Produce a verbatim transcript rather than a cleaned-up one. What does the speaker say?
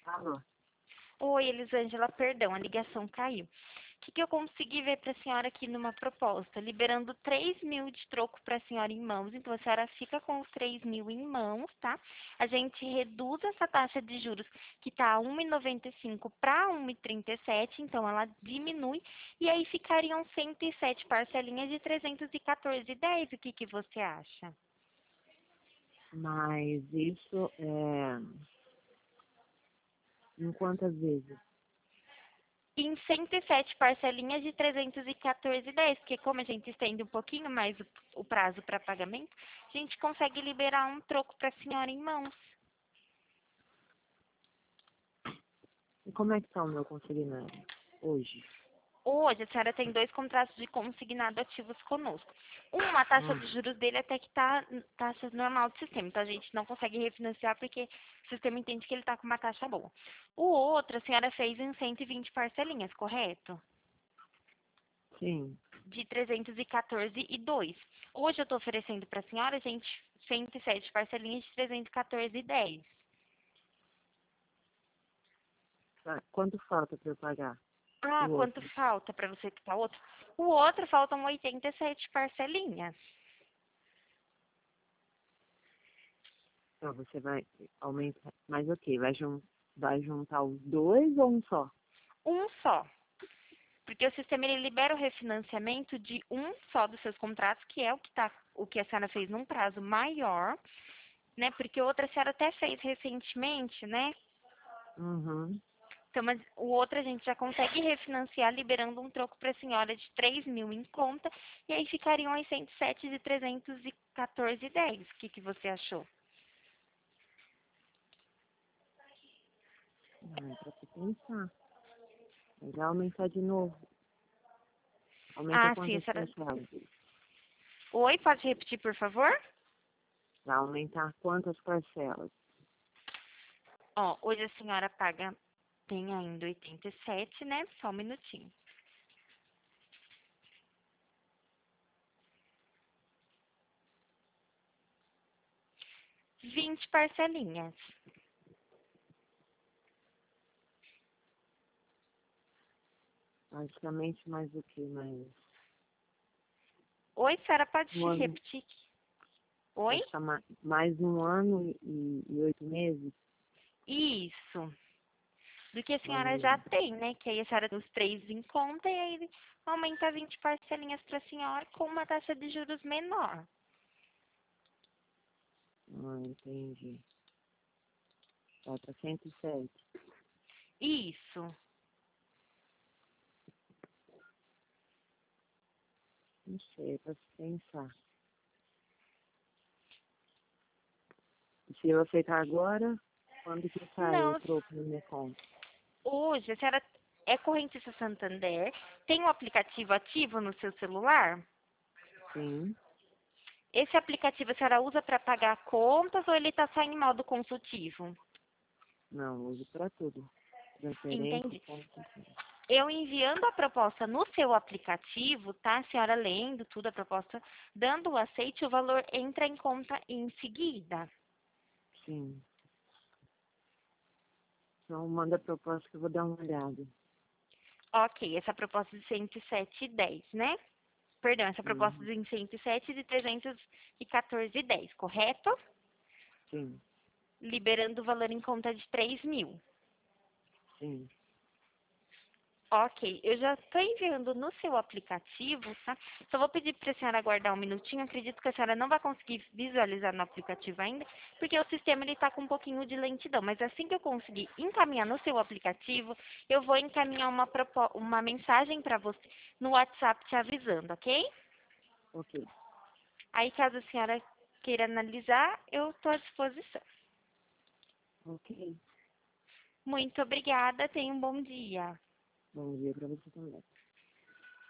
Alô? Oi, Elisângela, perdão, a ligação caiu. O que, que eu consegui ver para a senhora aqui numa proposta? Liberando três mil de troco para a senhora em mãos, então a senhora fica com os três mil em mãos, tá? A gente reduz essa taxa de juros que está a um vírgula noventa e cinco para um vírgula trinta e sete, então ela diminui, e aí ficariam cento e sete parcelinhas de trezentos e quatorze reais e dez. O que, que você acha? Mas isso é... Em quantas vezes? Em cento e sete parcelinhas de trezentos e quatorze reais e dez, porque como a gente estende um pouquinho mais o, o prazo para pagamento, a gente consegue liberar um troco para a senhora em mãos. E como é que tá o meu consignado hoje? Hoje, a senhora tem dois contratos de consignado ativos conosco. Uma, a taxa Hum, de juros dele até que está taxa normal do sistema, então a gente não consegue refinanciar porque o sistema entende que ele está com uma taxa boa. O outro, a senhora fez em cento e vinte parcelinhas, correto? sim. De trezentos e quatorze e dois. Hoje eu estou oferecendo para a senhora, gente, cento e sete parcelinhas de trezentos e quatorze e dez. Tá. Quanto falta para eu pagar o Ah, quanto outro? falta para você quitar o outro? O outro faltam oitenta e sete parcelinhas. Então, você vai aumentar. Mas ok, vai, jun... vai juntar os dois ou um só? Um só. Porque o sistema ele libera o refinanciamento de um só dos seus contratos, que é o que tá, o que a senhora fez num prazo maior, né? Porque outra a senhora até fez recentemente, né? Uhum. Então, mas o outro a gente já consegue refinanciar liberando um troco para a senhora de três mil em conta, e aí ficariam as cento e sete de trezentos e quatorze e dez. O que, que você achou? Ah, para você pensar. Mas vai aumentar de novo. Aumenta Ah, sim, a quantas senhora... parcelas? Oi, pode repetir, por favor? Vai aumentar quantas parcelas? Ó, hoje a senhora paga, tem ainda oitenta e sete, né? Só um minutinho. vinte parcelinhas. Praticamente mais o que? Mais Oi, senhora, pode um ano. repetir? Oi? Vai ficar ma- mais um ano e, e oito meses? Isso. Do que a Mais senhora ou já menos. tem, né? Que aí a senhora tem os três em conta e aí aumenta vinte parcelinhas para a senhora com uma taxa de juros menor. Ah, entendi. Vai para cento e sete. Isso. Não sei, para se pensar. E se eu aceitar agora, quando que sai o Não, troco na minha conta? hoje a senhora é correntista Santander, tem um aplicativo ativo no seu celular? Sim. Esse aplicativo a senhora usa para pagar contas ou ele está só em modo consultivo? Não, uso para tudo. Transferência, Entendi. conta, tudo. Eu enviando a proposta no seu aplicativo, tá? A senhora lendo tudo a proposta, dando o aceite, o valor entra em conta em seguida. Sim. Então manda a proposta que eu vou dar uma olhada. Ok, essa proposta de cento e sete e dez, né? Perdão, essa proposta Uhum. de cento e sete de trezentos e quatorze e dez, correto? Sim, Liberando o valor em conta de três mil. sim. Ok, eu já estou enviando no seu aplicativo, tá? Só vou pedir para a senhora aguardar um minutinho. Acredito que a senhora não vai conseguir visualizar no aplicativo ainda, porque o sistema ele está com um pouquinho de lentidão. Mas assim que eu conseguir encaminhar no seu aplicativo, eu vou encaminhar uma, propo- uma mensagem para você no WhatsApp te avisando, ok? Ok, Aí, caso a senhora queira analisar, eu estou à disposição. ok. Muito obrigada, tenha um bom dia. Bom dia para você também.